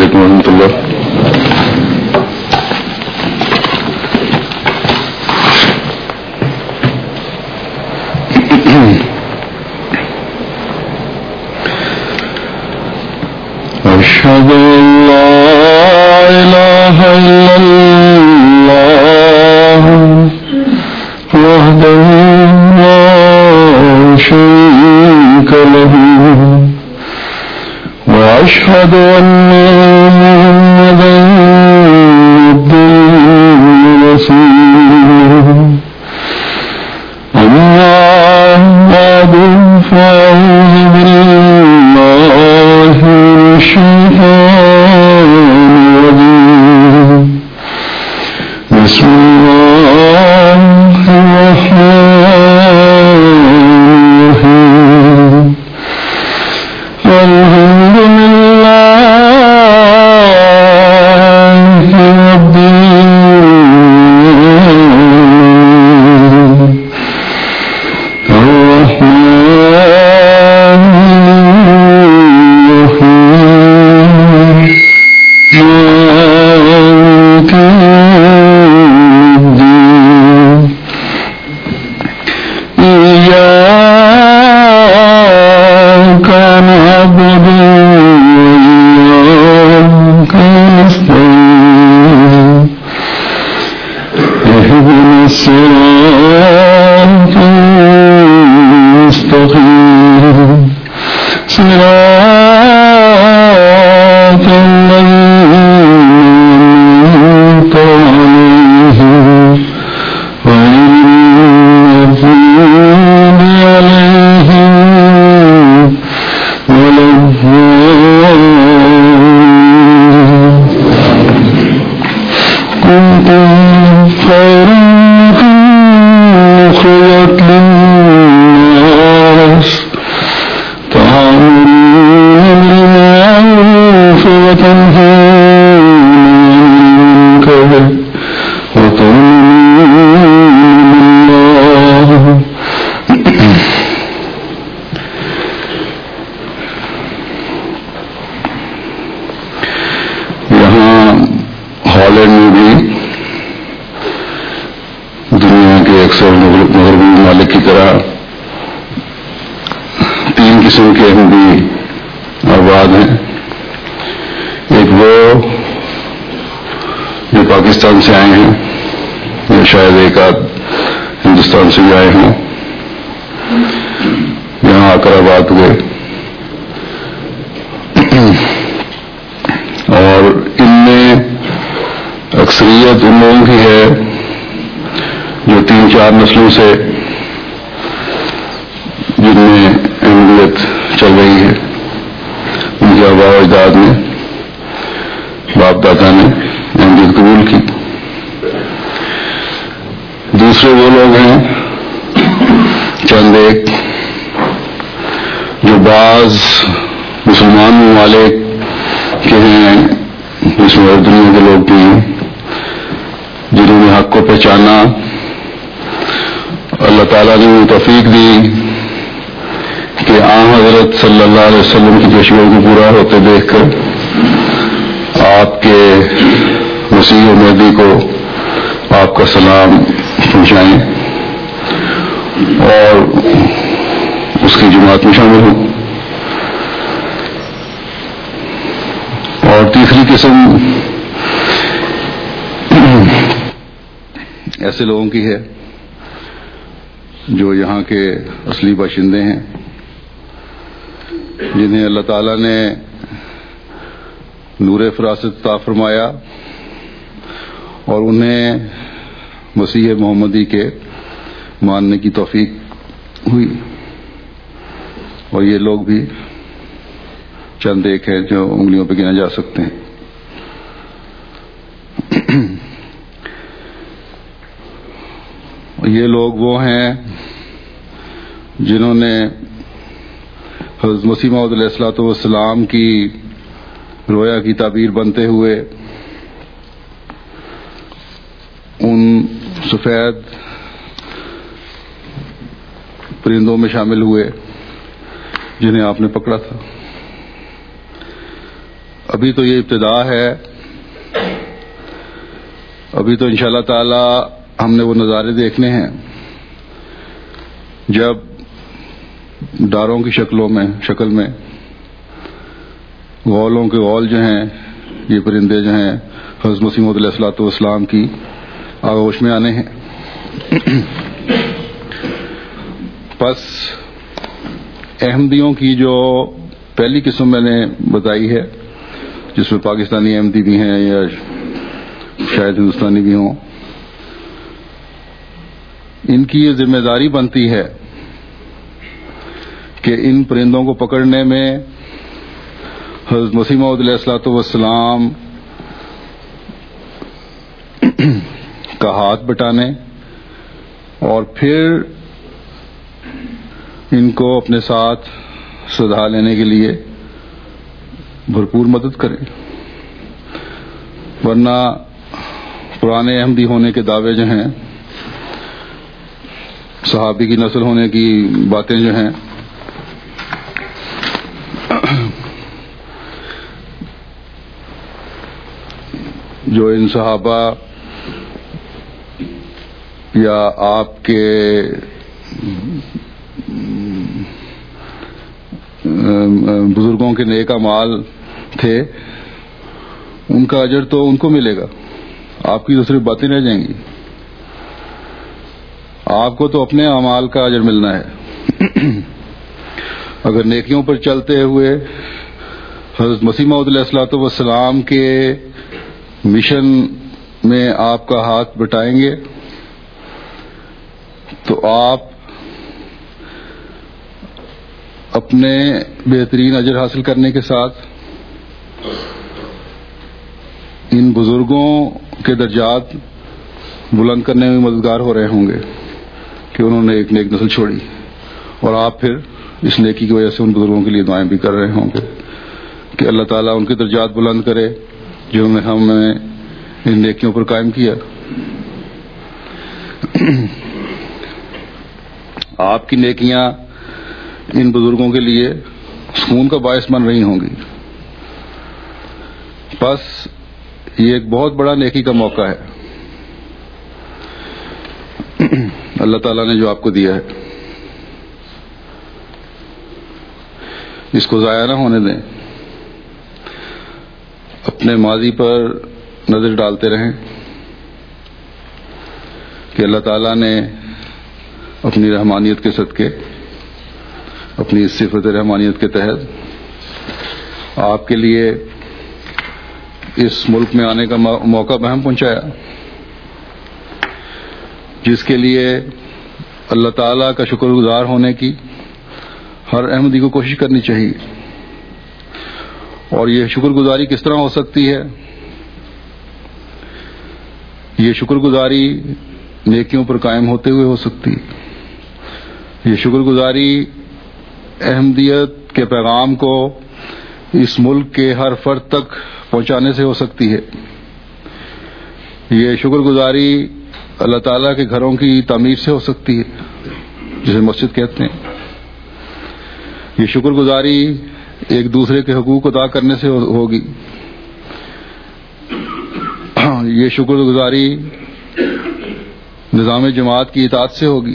علیکم ورحمۃ اللہ. أشهد أن لا إله إلا الله وحده لا شريك له وأشهد أن محمدا عبده ورسوله. أما بعد فأعوذ بالله من الشيطان الرجيم. بسم الله الرحمن الرحيم. الحمد لله رب العالمين الرحمن الرحيم مالك يوم الدين. إياك نعبد وإياك نستعين. اهدنا الصراط المستقيم صراط الذين أنعمت عليهم غير المغضوب عليهم ولا الضالين. كنتم خير أمة أخرجت للناس تأمرون بالمعروف وتنهون عن المنكر وتؤمنون بالله. یہاں ہالینڈ میں بھی دنیا کے اکثر مغربی ممالک کی طرح 3 قسم کے ہندی آباد ہیں. ایک وہ جو پاکستان سے آئے ہیں یا شاید ایک آدھ ہندوستان سے بھی آئے ہوں، یہاں آ کر آباد ہوئے، اور ان میں اکثریت ان لوگوں کی ہے جو 3-4 نسلوں سے جن میں اہمیت چل رہی ہے، ان کے آباء و اجداد نے، باپ دادا نے اہمیت قبول کی. دوسرے وہ لوگ ہیں چند ایک جو بعض مسلمان ممالک کے ہیں، جس میں دنیا کے لوگ بھی ہیں، جنہوں نے حق کو پہچانا. اللہ تعالیٰ نے انہیں توفیق دی کہ آن حضرت صلی اللہ علیہ وسلم کی پیشگوئی کو پورا ہوتے دیکھ کر آپ کے مسیح و مہدی کو آپ کا سلام پہنچائیں اور اس کی جماعت میں شامل ہوں. اور تیسری قسم ایسے لوگوں کی ہے جو یہاں کے اصلی باشندے ہیں، جنہیں اللہ تعالیٰ نے نور فراست عطا فرمایا اور انہیں مسیح محمدی کے ماننے کی توفیق ہوئی. اور یہ لوگ بھی چند ایک ہیں جو انگلیوں پہ گنا جا سکتے ہیں. یہ لوگ وہ ہیں جنہوں نے حضرت مسیح موعود علیہ الصلوۃ والسلام کی رویا کی تعبیر بنتے ہوئے ان سفید پرندوں میں شامل ہوئے جنہیں آپ نے پکڑا تھا. اب ابھی تو یہ ابتدا ہے. ابھی تو انشاءاللہ تعالی ہم نے وہ نظارے دیکھنے ہیں جب ڈاروں کی شکل میں غولوں کے غول جو ہیں، یہ پرندے جو ہیں حضرت مسیح موعود علیہ الصلوۃ والسلام کی آغوش میں آنے ہیں. پس احمدیوں کی جو پہلی قسم میں نے بتائی ہے، جس میں پاکستانی احمدی بھی ہیں یا شاید ہندوستانی بھی ہوں، ان کی یہ ذمہ داری بنتی ہے کہ ان پرندوں کو پکڑنے میں حضرت مسیح موعود علیہ الصلوۃ والسلام کا ہاتھ بٹانے اور پھر ان کو اپنے ساتھ سدھا لینے کے لیے بھرپور مدد کریں. ورنہ پرانے احمدی ہونے کے دعوے جو ہیں، صحابی کی نسل ہونے کی باتیں جو ہیں، جو ان صحابہ یا آپ کے بزرگوں کے نیک اعمال تھے، ان کا اجر تو ان کو ملے گا، آپ کی تو صرف باتیں رہ جائیں گی. آپ کو تو اپنے اعمال کا اجر ملنا ہے. اگر نیکیوں پر چلتے ہوئے حضرت مسیح موعود علیہ الصلوۃ والسلام کے مشن میں آپ کا ہاتھ بٹائیں گے تو آپ اپنے بہترین اجر حاصل کرنے کے ساتھ ان بزرگوں کے درجات بلند کرنے میں مددگار ہو رہے ہوں گے کہ انہوں نے ایک نیک نسل چھوڑی، اور آپ پھر اس نیکی کی وجہ سے ان بزرگوں کے لیے دعائیں بھی کر رہے ہوں گے کہ اللہ تعالیٰ ان کے درجات بلند کرے جنہوں نے ہمیں ان نیکیوں پر قائم کیا. آپ کی نیکیاں ان بزرگوں کے لیے سکون کا باعث بن رہی ہوں گی. بس یہ ایک بہت بڑا نیکی کا موقع ہے اللہ تعالیٰ نے جو آپ کو دیا ہے، اس کو ضائع نہ ہونے دیں. اپنے ماضی پر نظر ڈالتے رہیں کہ اللہ تعالیٰ نے اپنی رحمانیت کے صدقے، اپنی اس صفت رحمانیت کے تحت آپ کے لیے اس ملک میں آنے کا موقع بہم پہنچایا، جس کے لیے اللہ تعالیٰ کا شکر گزار ہونے کی ہر احمدی کو کوشش کرنی چاہیے. اور یہ شکر گزاری کس طرح ہو سکتی ہے؟ یہ شکر گزاری نیکیوں پر قائم ہوتے ہوئے ہو سکتی ہے. یہ شکر گزاری احمدیت کے پیغام کو اس ملک کے ہر فرد تک پہنچانے سے ہو سکتی ہے. یہ شکر گزاری اللہ تعالیٰ کے گھروں کی تعمیر سے ہو سکتی ہے، جسے مسجد کہتے ہیں. یہ شکر گزاری ایک دوسرے کے حقوق ادا کرنے سے ہوگی. یہ شکر گزاری نظام جماعت کی اطاعت سے ہوگی.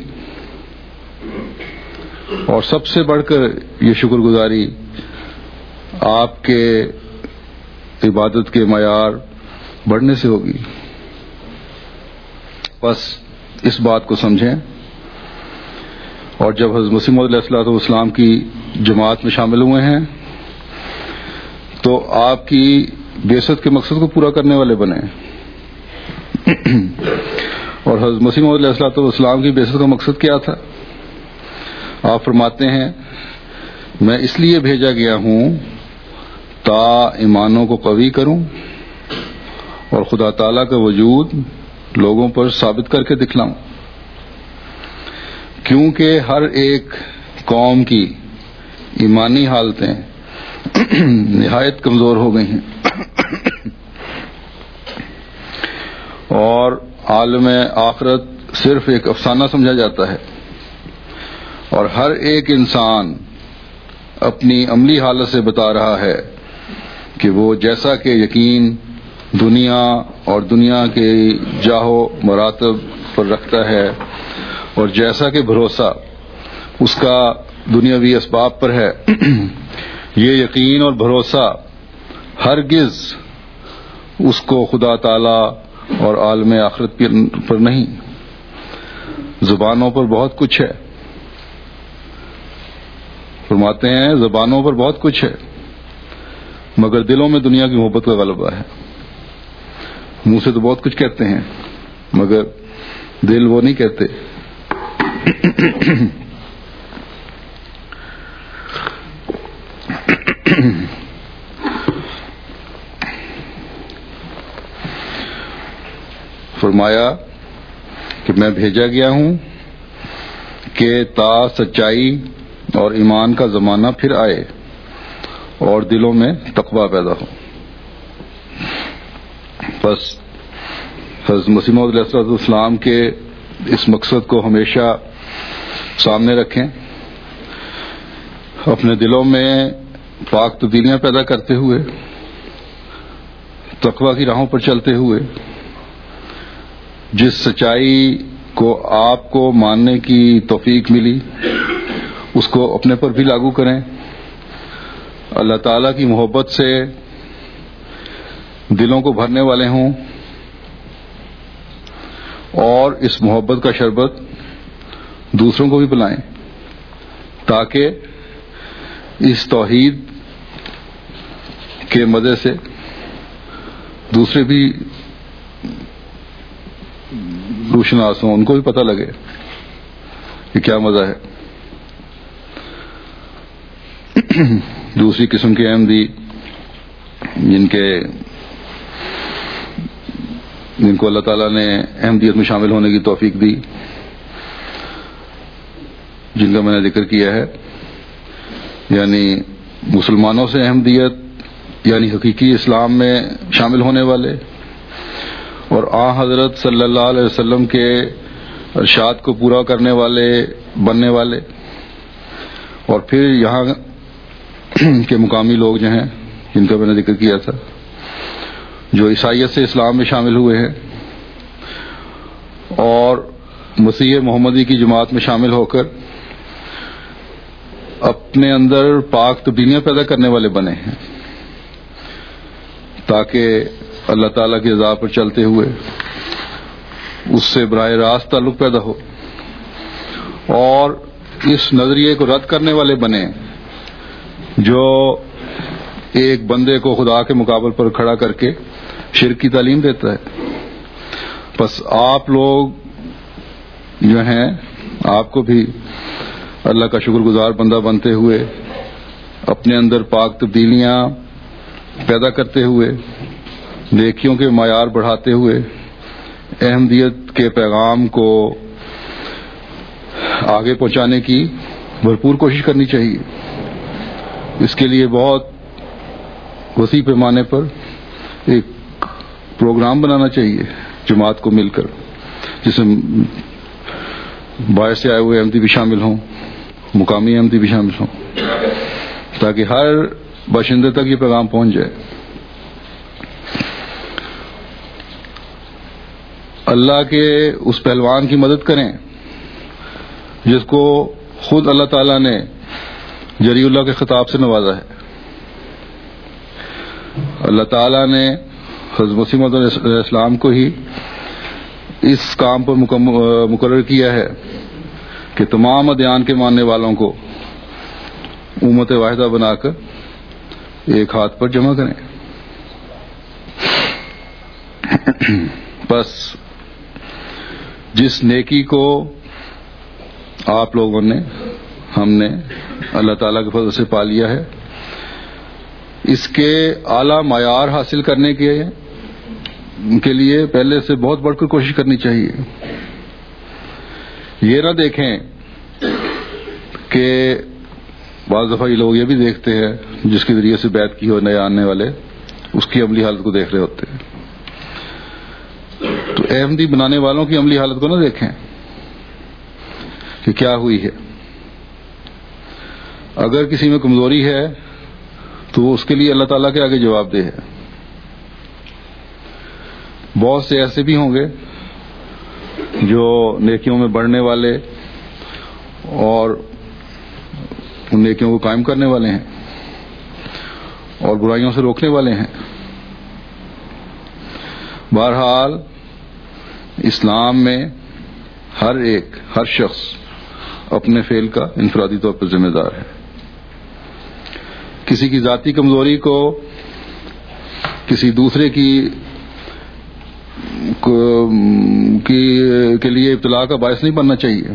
اور سب سے بڑھ کر یہ شکر گزاری آپ کے عبادت کے معیار بڑھنے سے ہوگی. بس اس بات کو سمجھیں. اور جب حضرت مسیح موعود علیہ الصلوۃ والسلام کی جماعت میں شامل ہوئے ہیں تو آپ کی بعثت کے مقصد کو پورا کرنے والے بنے. اور حضرت مسیح موعود علیہ الصلوۃ والسلام کی بعثت کا مقصد کیا تھا؟ آپ فرماتے ہیں، میں اس لیے بھیجا گیا ہوں تا ایمانوں کو قوی کروں اور خدا تعالیٰ کا وجود لوگوں پر ثابت کر کے دکھلاؤں، کیونکہ ہر ایک قوم کی ایمانی حالتیں نہایت کمزور ہو گئی ہیں اور عالم آخرت صرف ایک افسانہ سمجھا جاتا ہے، اور ہر ایک انسان اپنی عملی حالت سے بتا رہا ہے کہ وہ جیسا کہ یقین دنیا اور دنیا کے جاہو مراتب پر رکھتا ہے اور جیسا کہ بھروسہ اس کا دنیاوی اسباب پر ہے، یہ یقین اور بھروسہ ہرگز اس کو خدا تعالی اور عالم آخرت پر نہیں۔ زبانوں پر بہت کچھ ہے، فرماتے ہیں زبانوں پر بہت کچھ ہے، مگر دلوں میں دنیا کی محبت کا غلبہ ہے۔ منہ سے تو بہت کچھ کہتے ہیں مگر دل وہ نہیں کہتے۔ فرمایا کہ میں بھیجا گیا ہوں کہ تا سچائی اور ایمان کا زمانہ پھر آئے اور دلوں میں تقوی پیدا ہو۔ بس حضرت مسیح موعود علیہ السلام کے اس مقصد کو ہمیشہ سامنے رکھیں، اپنے دلوں میں پاک تبدیلیاں پیدا کرتے ہوئے، تقوی کی راہوں پر چلتے ہوئے، جس سچائی کو آپ کو ماننے کی توفیق ملی اس کو اپنے پر بھی لاگو کریں، اللہ تعالیٰ کی محبت سے دلوں کو بھرنے والے ہوں اور اس محبت کا شربت دوسروں کو بھی پلائیں تاکہ اس توحید کے مزے سے دوسرے بھی روشناس ہوں، ان کو بھی پتہ لگے کہ کیا مزہ ہے۔ دوسری قسم کے احمدی جن کو اللہ تعالیٰ نے احمدیت میں شامل ہونے کی توفیق دی، جن کا میں نے ذکر کیا ہے، یعنی مسلمانوں سے احمدیت یعنی حقیقی اسلام میں شامل ہونے والے اور حضرت صلی اللہ علیہ وسلم کے ارشاد کو پورا کرنے والے بننے والے، اور پھر یہاں کے مقامی لوگ جو ہیں جن کا میں نے ذکر کیا تھا، جو عیسائیت سے اسلام میں شامل ہوئے ہیں اور مسیح محمدی کی جماعت میں شامل ہو کر اپنے اندر پاک تبدیلیاں پیدا کرنے والے بنے ہیں تاکہ اللہ تعالیٰ کی رضا پر چلتے ہوئے اس سے براہ راست تعلق پیدا ہو، اور اس نظریے کو رد کرنے والے بنے جو ایک بندے کو خدا کے مقابل پر کھڑا کر کے شرک کی تعلیم دیتا ہے۔ بس آپ لوگ جو ہیں، آپ کو بھی اللہ کا شکر گزار بندہ بنتے ہوئے، اپنے اندر پاک تبدیلیاں پیدا کرتے ہوئے، نیکیوں کے معیار بڑھاتے ہوئے احمدیت کے پیغام کو آگے پہنچانے کی بھرپور کوشش کرنی چاہیے۔ اس کے لیے بہت وسیع پیمانے پر ایک پروگرام بنانا چاہیے جماعت کو مل کر، جس میں باہر سے آئے ہوئے احمدی بھی شامل ہوں، مقامی احمدی بھی شامل ہوں، تاکہ ہر باشندے تک یہ پیغام پہنچ جائے۔ اللہ کے اس پہلوان کی مدد کریں جس کو خود اللہ تعالیٰ نے جری اللہ کے خطاب سے نوازا ہے۔ اللہ تعالیٰ نے حضرت مسیح موعود علیہ السلام کو ہی اس کام پر مقرر کیا ہے کہ تمام ادیان کے ماننے والوں کو امت واحدہ بنا کر ایک ہاتھ پر جمع کریں۔ بس جس نیکی کو آپ لوگوں نے، ہم نے اللہ تعالیٰ کے فضل سے پا لیا ہے، اس کے اعلیٰ معیار حاصل کرنے کے لیے پہلے سے بہت بڑھ کر کوشش کرنی چاہیے۔ یہ نہ دیکھیں کہ بعض دفعہ یہ لوگ یہ بھی دیکھتے ہیں جس کے ذریعے سے بیعت کی ہو نئے آنے والے، اس کی عملی حالت کو دیکھ رہے ہوتے ہیں، تو احمدی بنانے والوں کی عملی حالت کو نہ دیکھیں کہ کیا ہوئی ہے۔ اگر کسی میں کمزوری ہے تو اس کے لیے اللہ تعالیٰ کے آگے جواب دہ ہے. بہت سے ایسے بھی ہوں گے جو نیکیوں میں بڑھنے والے اور ان نیکیوں کو قائم کرنے والے ہیں اور برائیوں سے روکنے والے ہیں. بہرحال اسلام میں ہر شخص اپنے فعل کا انفرادی طور پر ذمہ دار ہے. کسی کی ذاتی کمزوری کو کسی دوسرے کے لیے ابتلا کا باعث نہیں بننا چاہیے.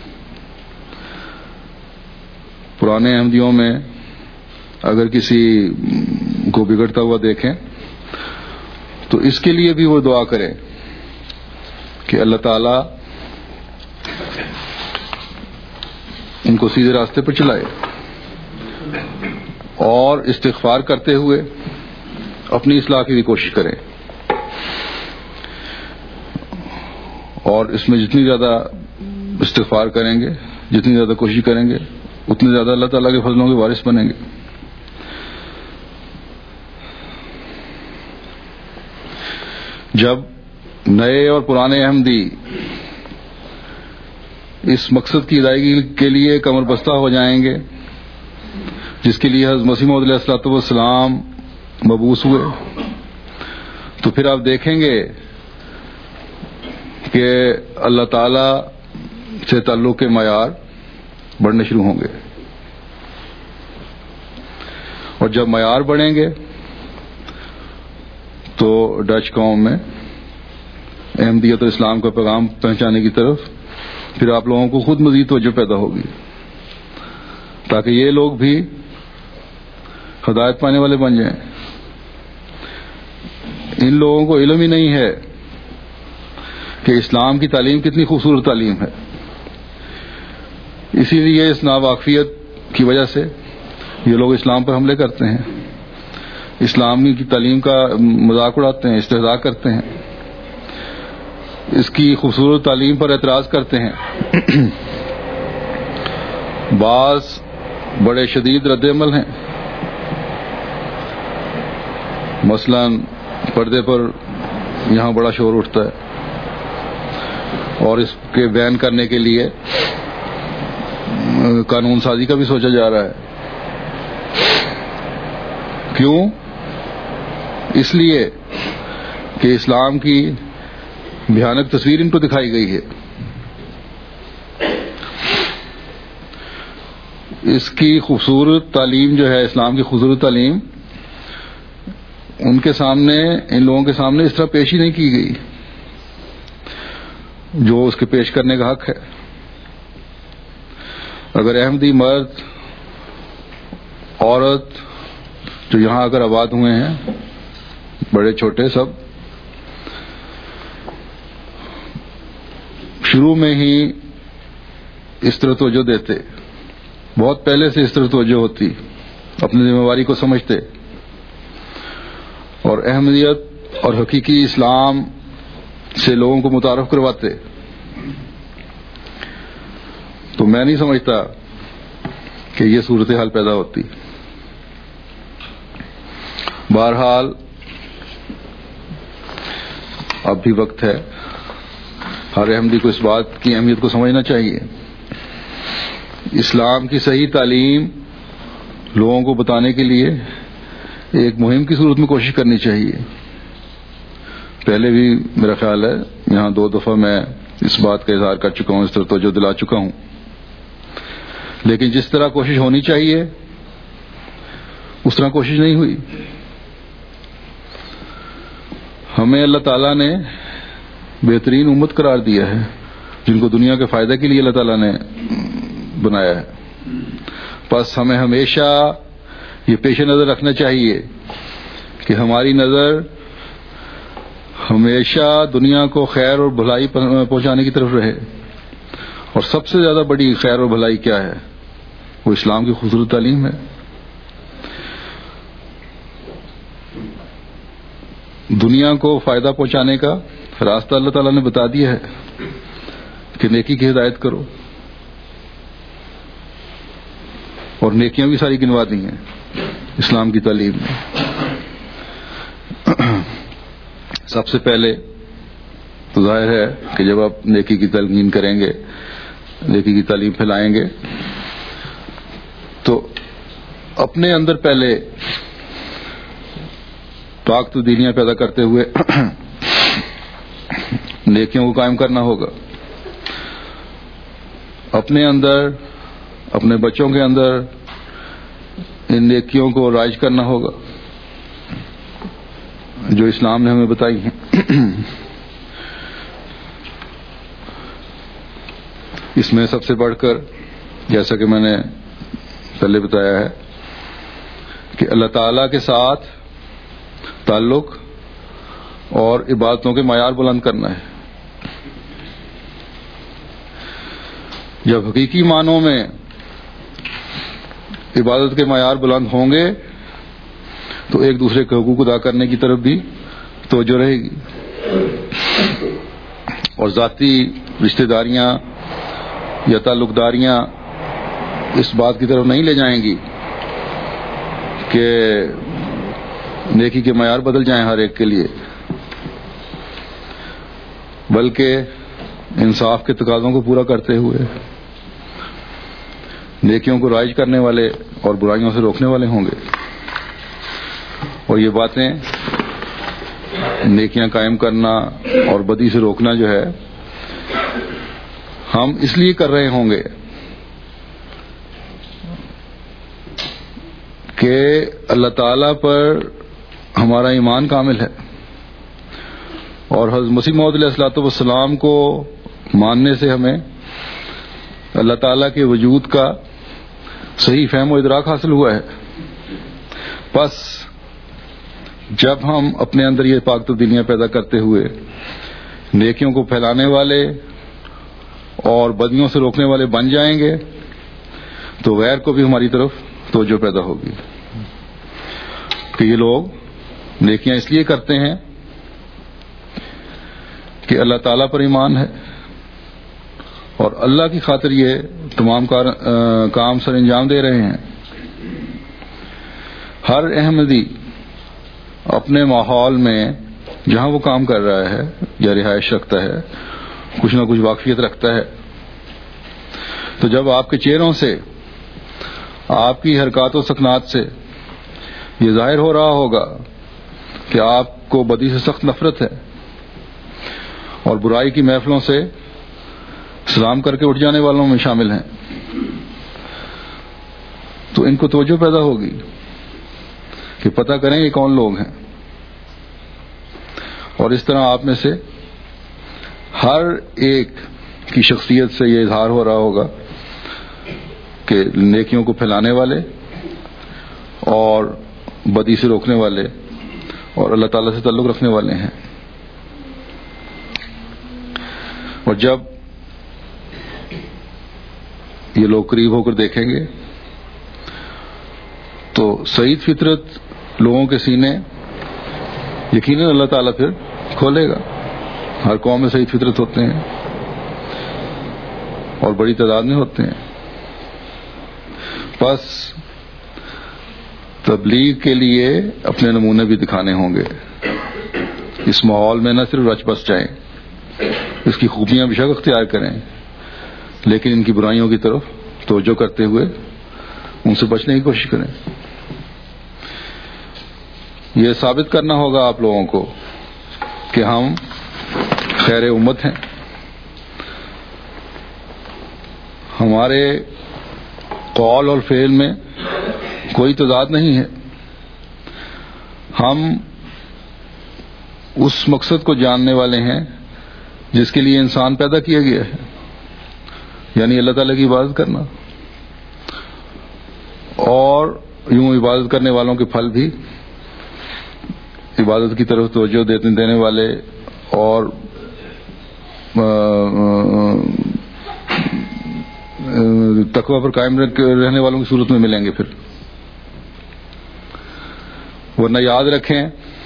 پرانے احمدیوں میں اگر کسی کو بگڑتا ہوا دیکھیں تو اس کے لیے بھی وہ دعا کریں کہ اللہ تعالیٰ ان کو سیدھے راستے پر چلائے اور استغفار کرتے ہوئے اپنی اصلاح کی بھی کوشش کریں. اور اس میں جتنی زیادہ استغفار کریں گے، جتنی زیادہ کوشش کریں گے، اتنے زیادہ اللہ تعالیٰ کے فضلوں کے وارث بنیں گے. جب نئے اور پرانے احمدی اس مقصد کی ادائیگی کے لیے کمر بستہ ہو جائیں گے جس کے لیے حضرت مسیح موعود علیہ الصلوۃ والسلام مبعوث ہوئے، تو پھر آپ دیکھیں گے کہ اللہ تعالیٰ سے تعلق کے معیار بڑھنے شروع ہوں گے. اور جب معیار بڑھیں گے تو ڈچ قوم میں احمدیت اور اسلام کا پیغام پہنچانے کی طرف پھر آپ لوگوں کو خود مزید توجہ پیدا ہوگی، تاکہ یہ لوگ بھی ہدایت پانے والے بن جائیں. ان لوگوں کو علم ہی نہیں ہے کہ اسلام کی تعلیم کتنی خوبصورت تعلیم ہے. اسی لیے اس ناواقفیت کی وجہ سے یہ لوگ اسلام پر حملے کرتے ہیں، اسلامی کی تعلیم کا مذاق اڑاتے ہیں، استہزاء کرتے ہیں، اس کی خوبصورت تعلیم پر اعتراض کرتے ہیں. بعض بڑے شدید رد عمل ہیں. مثلا پردے پر یہاں بڑا شور اٹھتا ہے اور اس کے بیان کرنے کے لیے قانون سازی کا بھی سوچا جا رہا ہے. کیوں؟ اس لیے کہ اسلام کی بھیانک تصویر ان کو دکھائی گئی ہے. اس کی خوبصورت تعلیم جو ہے، اسلام کی خوبصورت تعلیم، ان کے سامنے، ان لوگوں کے سامنے اس طرح پیش ہی نہیں کی گئی جو اس کے پیش کرنے کا حق ہے. اگر احمدی مرد عورت جو یہاں اگر آباد ہوئے ہیں، بڑے چھوٹے سب، شروع میں ہی اس طرح توجہ دیتے، بہت پہلے سے اس طرح توجہ ہوتی، اپنی ذمہ داری کو سمجھتے اور احمدیت اور حقیقی اسلام سے لوگوں کو متعارف کرواتے، تو میں نہیں سمجھتا کہ یہ صورتحال پیدا ہوتی. بہرحال اب بھی وقت ہے. ہر احمدی کو اس بات کی اہمیت کو سمجھنا چاہیے. اسلام کی صحیح تعلیم لوگوں کو بتانے کے لیے ایک مہم کی صورت میں کوشش کرنی چاہیے. پہلے بھی میرا خیال ہے یہاں 2 دفعہ میں اس بات کا اظہار کر چکا ہوں، اس طرح توجہ دلا چکا ہوں. لیکن جس طرح کوشش ہونی چاہیے اس طرح کوشش نہیں ہوئی. ہمیں اللہ تعالیٰ نے بہترین امت قرار دیا ہے جن کو دنیا کے فائدہ کے لیے اللہ تعالیٰ نے بنایا ہے. بس ہمیں ہمیشہ یہ پیش نظر رکھنا چاہیے کہ ہماری نظر ہمیشہ دنیا کو خیر اور بھلائی پہنچانے کی طرف رہے. اور سب سے زیادہ بڑی خیر اور بھلائی کیا ہے؟ وہ اسلام کی خوبصورت تعلیم ہے. دنیا کو فائدہ پہنچانے کا راستہ اللہ تعالیٰ نے بتا دیا ہے کہ نیکی کی ہدایت کرو، اور نیکیاں بھی ساری گنوا دی ہیں. اسلام کی تعلیم میں سب سے پہلے تو ظاہر ہے کہ جب آپ نیکی کی تلقین کریں گے، نیکی کی تعلیم پھیلائیں گے، تو اپنے اندر پہلے پاک تبدیلیاں پیدا کرتے ہوئے نیکیوں کو قائم کرنا ہوگا. اپنے اندر، اپنے بچوں کے اندر ان نیکیوں کو رائج کرنا ہوگا جو اسلام نے ہمیں بتائی ہیں. اس میں سب سے بڑھ کر، جیسا کہ میں نے پہلے بتایا ہے، کہ اللہ تعالی کے ساتھ تعلق اور عبادتوں کے معیار بلند کرنا ہے. جب حقیقی معنوں میں عبادت کے معیار بلند ہوں گے تو ایک دوسرے کے حقوق ادا کرنے کی طرف بھی توجہ رہے گی، اور ذاتی رشتہ داریاں یا تعلق داریاں اس بات کی طرف نہیں لے جائیں گی کہ نیکی کے معیار بدل جائیں ہر ایک کے لیے، بلکہ انصاف کے تقاضوں کو پورا کرتے ہوئے نیکیوں کو رائج کرنے والے اور برائیوں سے روکنے والے ہوں گے. اور یہ باتیں، نیکیاں قائم کرنا اور بدی سے روکنا جو ہے، ہم اس لیے کر رہے ہوں گے کہ اللہ تعالی پر ہمارا ایمان کامل ہے، اور حضرت مسیح موعود علیہ الصلوۃ والسلام کو ماننے سے ہمیں اللہ تعالیٰ کے وجود کا صحیح فہم و ادراک حاصل ہوا ہے. بس جب ہم اپنے اندر یہ پاک تبدیلیاں پیدا کرتے ہوئے نیکیوں کو پھیلانے والے اور بدیوں سے روکنے والے بن جائیں گے تو غیر کو بھی ہماری طرف توجہ پیدا ہوگی کہ یہ لوگ نیکیاں اس لیے کرتے ہیں کہ اللہ تعالیٰ پر ایمان ہے اور اللہ کی خاطر یہ تمام کام سر انجام دے رہے ہیں. ہر احمدی اپنے ماحول میں جہاں وہ کام کر رہا ہے یا رہائش رکھتا ہے کچھ نہ کچھ واقفیت رکھتا ہے. تو جب آپ کے چہروں سے، آپ کی حرکات و سکنات سے یہ ظاہر ہو رہا ہوگا کہ آپ کو بدی سے سخت نفرت ہے اور برائی کی محفلوں سے سلام کر کے اٹھ جانے والوں میں شامل ہیں، تو ان کو توجہ پیدا ہوگی کہ پتہ کریں یہ کون لوگ ہیں. اور اس طرح آپ میں سے ہر ایک کی شخصیت سے یہ اظہار ہو رہا ہوگا کہ نیکیوں کو پھیلانے والے اور بدی سے روکنے والے اور اللہ تعالیٰ سے تعلق رکھنے والے ہیں. اور جب یہ لوگ قریب ہو کر دیکھیں گے تو سعید فطرت لوگوں کے سینے یقیناً اللہ تعالیٰ پھر کھولے گا. ہر قوم میں سعید فطرت ہوتے ہیں اور بڑی تعداد میں ہوتے ہیں. بس تبلیغ کے لیے اپنے نمونے بھی دکھانے ہوں گے. اس ماحول میں نہ صرف رچ بس جائیں، اس کی خوبیاں بھی شک اختیار کریں، لیکن ان کی برائیوں کی طرف توجہ کرتے ہوئے ان سے بچنے کی کوشش کریں. یہ ثابت کرنا ہوگا آپ لوگوں کو کہ ہم خیر امت ہیں. ہمارے قول اور فعل میں کوئی تضاد نہیں ہے. ہم اس مقصد کو جاننے والے ہیں جس کے لیے انسان پیدا کیا گیا ہے، یعنی اللہ تعالیٰ کی عبادت کرنا، اور یوں عبادت کرنے والوں کے پھل بھی عبادت کی طرف توجہ دینے والے اور تقوی پر قائم رہنے والوں کی صورت میں ملیں گے. پھر ورنہ یاد رکھیں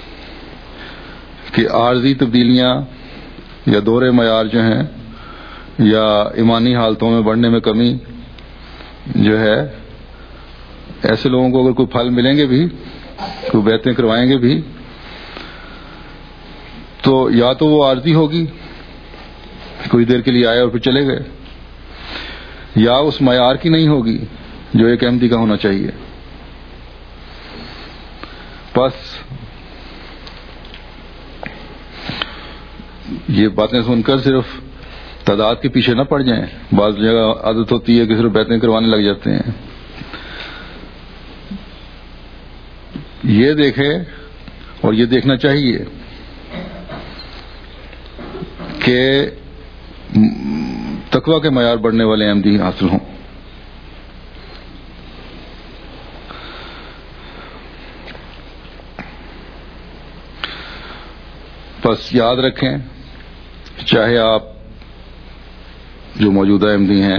کہ عارضی تبدیلیاں یا دورے معیار جو ہیں یا ایمانی حالتوں میں بڑھنے میں کمی جو ہے، ایسے لوگوں کو اگر کوئی پھل ملیں گے بھی، کوئی بیعتیں کروائیں گے بھی، تو یا تو وہ عارضی ہوگی، کوئی دیر کے لیے آئے اور پھر چلے گئے، یا اس معیار کی نہیں ہوگی جو ایک احمدی کا ہونا چاہیے. بس یہ باتیں سن کر صرف تعداد کے پیچھے نہ پڑ جائیں. بعض جگہ عادت ہوتی ہے کہ صرف بیعتیں کروانے لگ جاتے ہیں. یہ دیکھیں اور یہ دیکھنا چاہیے کہ تقویٰ کے معیار بڑھنے والے احمدی حاصل ہوں. بس یاد رکھیں، چاہے آپ جو موجودہ احمدی ہیں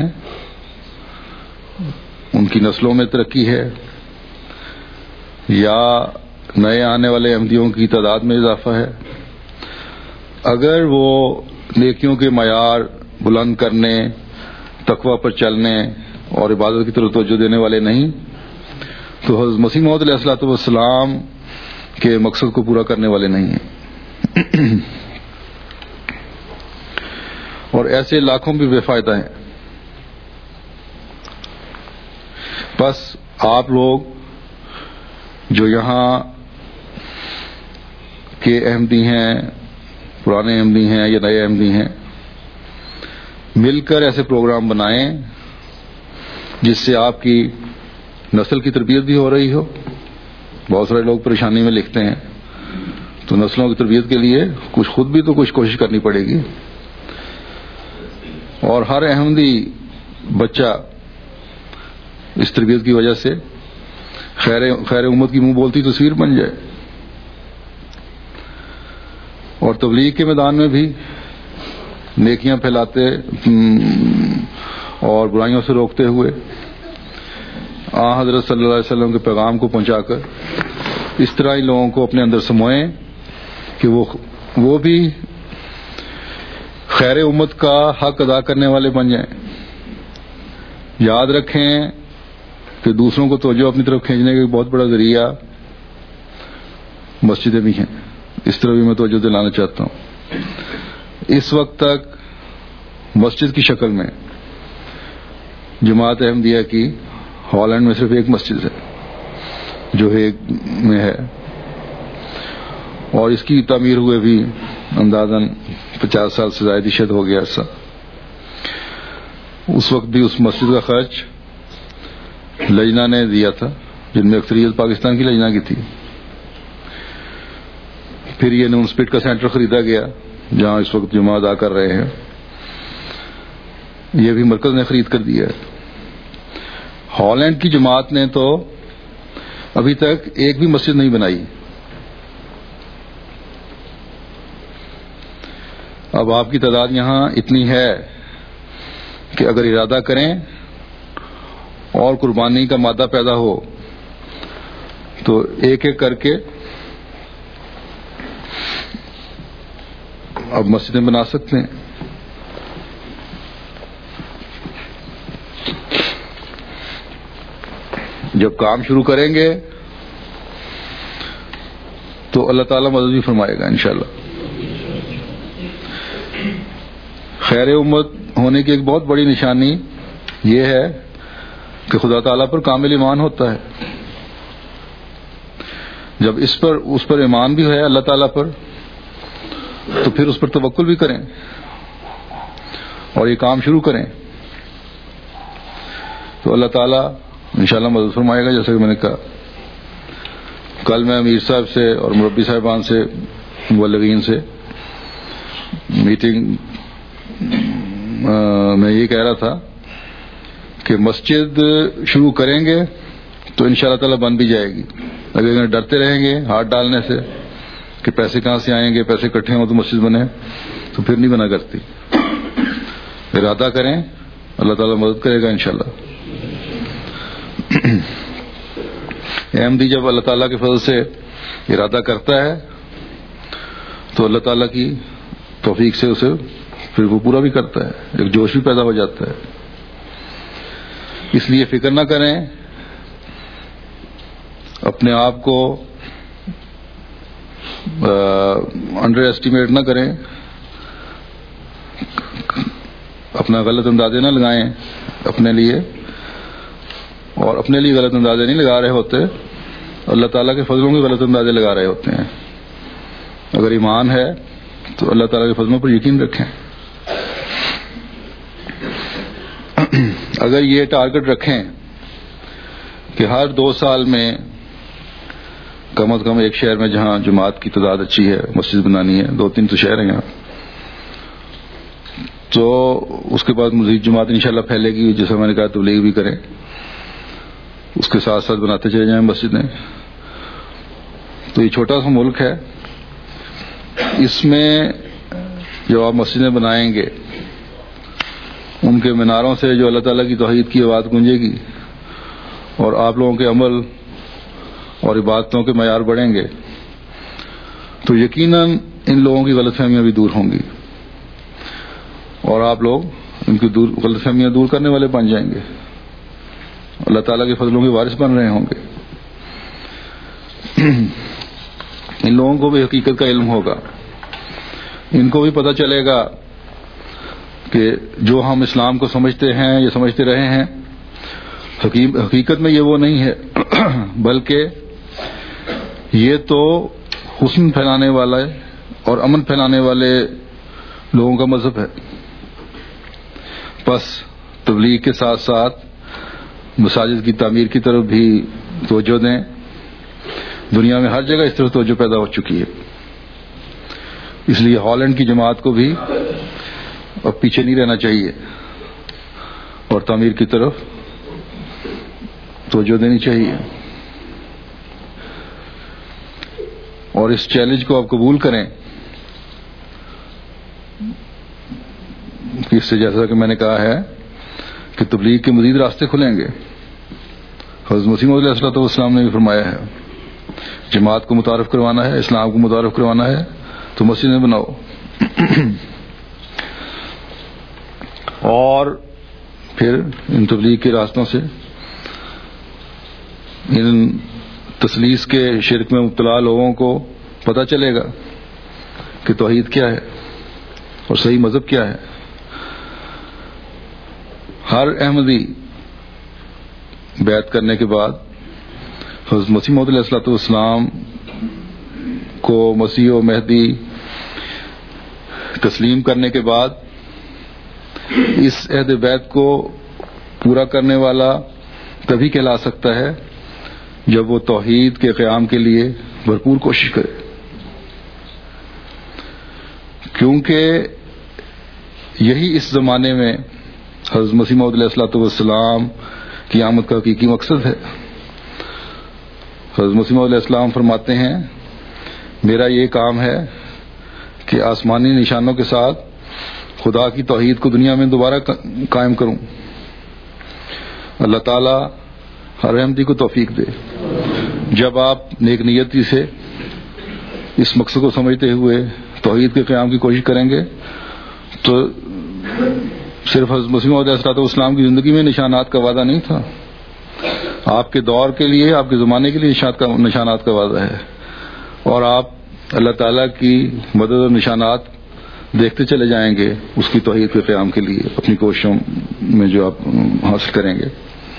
ان کی نسلوں میں ترقی ہے یا نئے آنے والے احمدیوں کی تعداد میں اضافہ ہے، اگر وہ نیکیوں کے معیار بلند کرنے، تقویٰ پر چلنے اور عبادت کی طرف توجہ دینے والے نہیں، تو حضرت مسیح موعود علیہ الصلوۃ والسلام کے مقصد کو پورا کرنے والے نہیں ہیں. اور ایسے لاکھوں بھی بے فائدہ ہیں. بس آپ لوگ جو یہاں کے احمدی ہیں، پرانے احمدی ہیں یا نئے احمدی ہیں، مل کر ایسے پروگرام بنائیں جس سے آپ کی نسل کی تربیت بھی ہو رہی ہو. بہت سارے لوگ پریشانی میں لکھتے ہیں، تو نسلوں کی تربیت کے لیے کچھ خود بھی تو کچھ کوشش کرنی پڑے گی. اور ہر احمدی بچہ اس تربیت کی وجہ سے خیر امت کی منہ بولتی تصویر بن جائے. اور تبلیغ کے میدان میں بھی نیکیاں پھیلاتے اور برائیوں سے روکتے ہوئے حضرت صلی اللہ علیہ وسلم کے پیغام کو پہنچا کر اس طرح ہی لوگوں کو اپنے اندر سموئیں کہ وہ بھی خیر امت کا حق ادا کرنے والے بن جائیں. یاد رکھیں کہ دوسروں کو توجہ اپنی طرف کھینچنے کا بہت بڑا ذریعہ مسجدیں بھی ہیں. اس طرح بھی میں توجہ دلانا چاہتا ہوں. اس وقت تک مسجد کی شکل میں جماعت احمدیہ کی ہالینڈ میں صرف ایک مسجد ہے جو ہیگ میں ہے، اور اس کی تعمیر ہوئے بھی اندازاً 50 سال سے زائد شد ہو گیا عرصہ. اس وقت بھی اس مسجد کا خرچ لجنہ نے دیا تھا، جن میں اکثریت پاکستان کی لجنہ کی تھی. پھر یہ نون اسپٹ کا سینٹر خریدا گیا جہاں اس وقت جمعہ ادا کر رہے ہیں، یہ بھی مرکز نے خرید کر دیا ہے. ہالینڈ کی جماعت نے تو ابھی تک ایک بھی مسجد نہیں بنائی. اب آپ کی تعداد یہاں اتنی ہے کہ اگر ارادہ کریں اور قربانی کا مادہ پیدا ہو تو ایک ایک کر کے اب مسجدیں بنا سکتے ہیں. جب کام شروع کریں گے تو اللہ تعالیٰ مدد بھی فرمائے گا انشاءاللہ. خیر امت ہونے کی ایک بہت بڑی نشانی یہ ہے کہ خدا تعالیٰ پر کامل ایمان ہوتا ہے. جب اس پر ایمان بھی ہے اللہ تعالیٰ پر، تو پھر اس پر توکل بھی کریں اور یہ کام شروع کریں تو اللہ تعالیٰ انشاءاللہ مدد فرمائے گا. جیسا کہ میں نے کہا، کل میں امیر صاحب سے اور مربی صاحبان سے، مبلغین سے میٹنگ میں یہ کہہ رہا تھا کہ مسجد شروع کریں گے تو انشاءاللہ تعالیٰ بن بھی جائے گی. اگر ڈرتے رہیں گے ہاتھ ڈالنے سے کہ پیسے کہاں سے آئیں گے، پیسے اکٹھے ہوں تو مسجد بنے، تو پھر نہیں بنا کرتی. ارادہ کریں، اللہ تعالیٰ مدد کرے گا انشاءاللہ. احمدی جب اللہ تعالیٰ کے فضل سے ارادہ کرتا ہے تو اللہ تعالیٰ کی توفیق سے اسے پھر وہ پورا بھی کرتا ہے، ایک جوش بھی پیدا ہو جاتا ہے. اس لیے فکر نہ کریں اپنے آپ کو انڈر ایسٹیمیٹ نہ کریں، اپنا غلط اندازے نہ لگائیں اپنے لیے، اور اپنے لیے غلط اندازے نہیں لگا رہے ہوتے، اللہ تعالیٰ کے فضلوں کے غلط اندازے لگا رہے ہوتے ہیں. اگر ایمان ہے تو اللہ تعالیٰ کے فضلوں پر یقین رکھیں. اگر یہ ٹارگٹ رکھیں کہ ہر 2 سال میں کم از کم ایک شہر میں جہاں جماعت کی تعداد اچھی ہے مسجد بنانی ہے، 2-3 تو شہر ہیں یہاں، تو اس کے بعد مزید جماعت انشاءاللہ پھیلے گی. جیسے میں نے کہا تبلیغ بھی کریں، اس کے ساتھ ساتھ بناتے چلے جائیں مسجدیں. تو یہ چھوٹا سا ملک ہے، اس میں جو آپ مسجدیں بنائیں گے ان کے میناروں سے جو اللہ تعالیٰ کی توحید کی آواز گونجے گی، اور آپ لوگوں کے عمل اور عبادتوں کے معیار بڑھیں گے، تو یقیناً ان لوگوں کی غلط فہمیاں بھی دور ہوں گی، اور آپ لوگ ان کی غلط فہمیاں دور کرنے والے بن جائیں گے، اللہ تعالیٰ کے فضلوں کے وارث بن رہے ہوں گے. ان لوگوں کو بھی حقیقت کا علم ہوگا، ان کو بھی پتہ چلے گا کہ جو ہم اسلام کو سمجھتے ہیں یا سمجھتے رہے ہیں، حقیقت میں یہ وہ نہیں ہے، بلکہ یہ تو حسن پھیلانے والا اور امن پھیلانے والے لوگوں کا مذہب ہے. بس تبلیغ کے ساتھ ساتھ مساجد کی تعمیر کی طرف بھی توجہ دیں. دنیا میں ہر جگہ اس طرح توجہ پیدا ہو چکی ہے، اس لیے ہالینڈ کی جماعت کو بھی اب پیچھے نہیں رہنا چاہیے اور تعمیر کی طرف توجہ دینی چاہیے. اور اس چیلنج کو آپ قبول کریں کہ اس سے جیسا کہ میں نے کہا ہے کہ تبلیغ کے مزید راستے کھلیں گے. حضرت مسیح موعود علیہ السلام نے بھی فرمایا ہے جماعت کو متعارف کروانا ہے، اسلام کو متعارف کروانا ہے تو مسجدیں بناؤ. اور پھر ان تبلیغ کے راستوں سے ان تسلیس کے شرک میں مبتلا لوگوں کو پتہ چلے گا کہ توحید کیا ہے اور صحیح مذہب کیا ہے. ہر احمدی بیعت کرنے کے بعد حضرت مسیح موعود علیہ السلام کو مسیح و مہدی تسلیم کرنے کے بعد اس عہد بیعت کو پورا کرنے والا تبھی کہلا سکتا ہے جب وہ توحید کے قیام کے لیے بھرپور کوشش کرے، کیونکہ یہی اس زمانے میں حضرت مسیح موعود علیہ السلام کی آمد کا حقیقی مقصد ہے. حضرت مسیح موعود علیہ السلام فرماتے ہیں میرا یہ کام ہے کہ آسمانی نشانوں کے ساتھ خدا کی توحید کو دنیا میں دوبارہ قائم کروں. اللہ تعالی ہر احمدی کو توفیق دے. جب آپ نیک نیتی سے اس مقصد کو سمجھتے ہوئے توحید کے قیام کی کوشش کریں گے تو صرف حضرت مسیح موعود علیہ السلام کی زندگی میں نشانات کا وعدہ نہیں تھا، آپ کے دور کے لیے، آپ کے زمانے کے لیے نشانات کا وعدہ ہے، اور آپ اللہ تعالیٰ کی مدد اور نشانات دیکھتے چلے جائیں گے اس کی توحید کے قیام کے لیے اپنی کوششوں میں جو آپ حاصل کریں گے.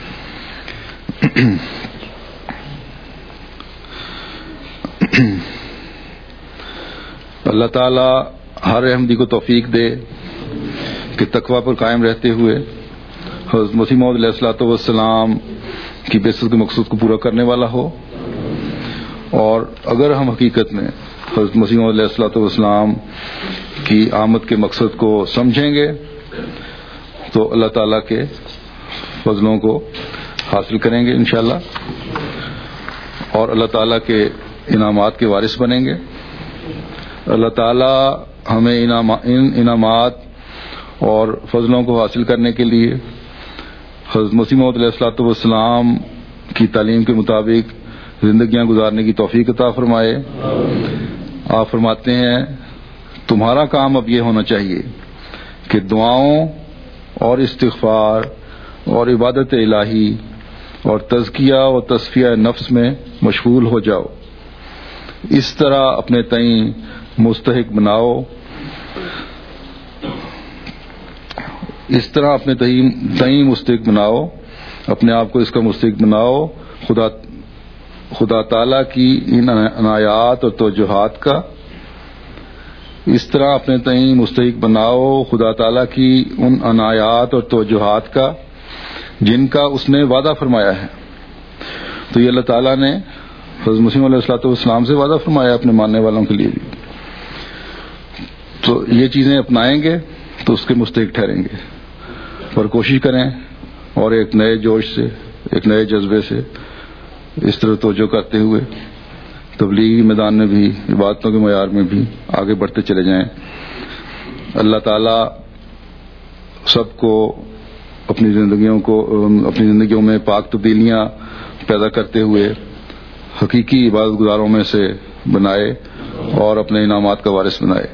اللہ تعالیٰ ہر احمدی کو توفیق دے کہ تقوی پر قائم رہتے ہوئے حضرت مسیح موعود علیہ السلام کی بعثت کے مقصود کو پورا کرنے والا ہو. اور اگر ہم حقیقت میں حضرت مسیح موعود علیہ السلام کی آمد کے مقصد کو سمجھیں گے تو اللہ تعالیٰ کے فضلوں کو حاصل کریں گے انشاءاللہ، اور اللہ تعالیٰ کے انعامات کے وارث بنیں گے. اللہ تعالیٰ ہمیں ان انعامات اور فضلوں کو حاصل کرنے کے لیے حضرت مسیح موعود علیہ السلام کی تعلیم کے مطابق زندگیاں گزارنے کی توفیق عطا فرمائے. آپ فرماتے ہیں تمہارا کام اب یہ ہونا چاہیے کہ دعاؤں اور استغفار اور عبادت الہی اور تزکیہ و تصفیہ نفس میں مشغول ہو جاؤ. اس طرح اپنے تئیں مستحق بناؤ، اس طرح اپنے تئیں مستحق بناؤ، اپنے آپ کو اس کا مستحق بناؤ خدا تعالیٰ کی ان عنایات اور توجہات کا. اس طرح اپنے تئیں مستحق بناؤ خدا تعالیٰ کی ان عنایات اور توجہات کا جن کا اس نے وعدہ فرمایا ہے. تو یہ اللہ تعالیٰ نے حضرت مسیح علیہ السلام سے وعدہ فرمایا اپنے ماننے والوں کے لیے بھی. تو یہ چیزیں اپنائیں گے تو اس کے مستحق ٹھہریں گے. اور کوشش کریں اور ایک نئے جوش سے، ایک نئے جذبے سے اس طرح توجہ کرتے ہوئے تبلیغی میدان میں بھی، عبادتوں کے معیار میں بھی آگے بڑھتے چلے جائیں. اللہ تعالیٰ سب کو اپنی زندگیوں میں پاک تبدیلیاں پیدا کرتے ہوئے حقیقی عبادت گزاروں میں سے بنائے اور اپنے انعامات کا وارث بنائے.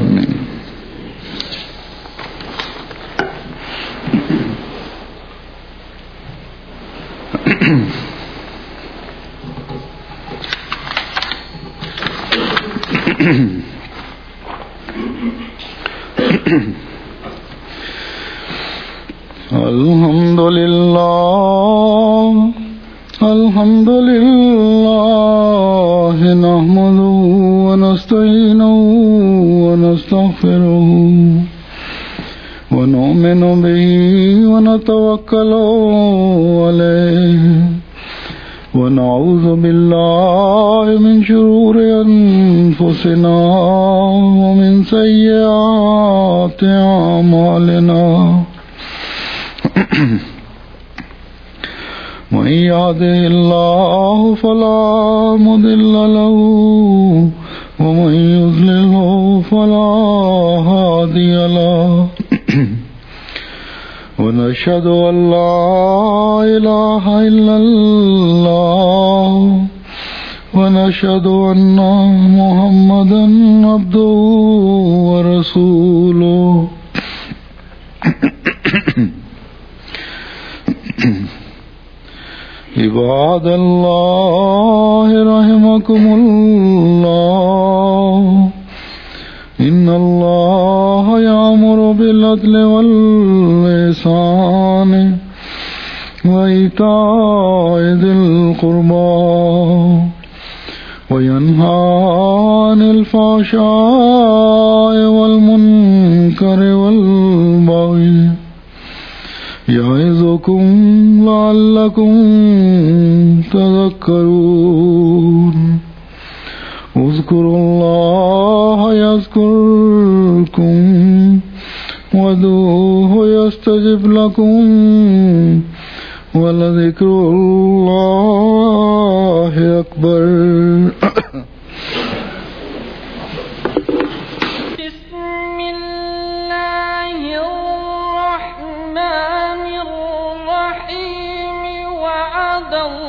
الحمد لله نحمده ونستعينه ونستغفره ونؤمن به ونتوكل عليه ونعوذ بالله من شرور أنفسنا ومن سيئات أعمالنا من يهده الله فلا مضل له ومن يضلله فلا هادي له ونشهد أن لا إله إلا الله ونشهد أن محمدا عبده ورسوله. عباد الله رحمكم الله إن الله يأمر بالعدل والإحسان وإيتاء ذي القربى وينهى عن الفحشاء والمنكر والبغي يعظكم لعلكم تذكرون. اذكروا الله يذكركم وادعوه يستجب لكم ولذكر الله أكبر. وعد الله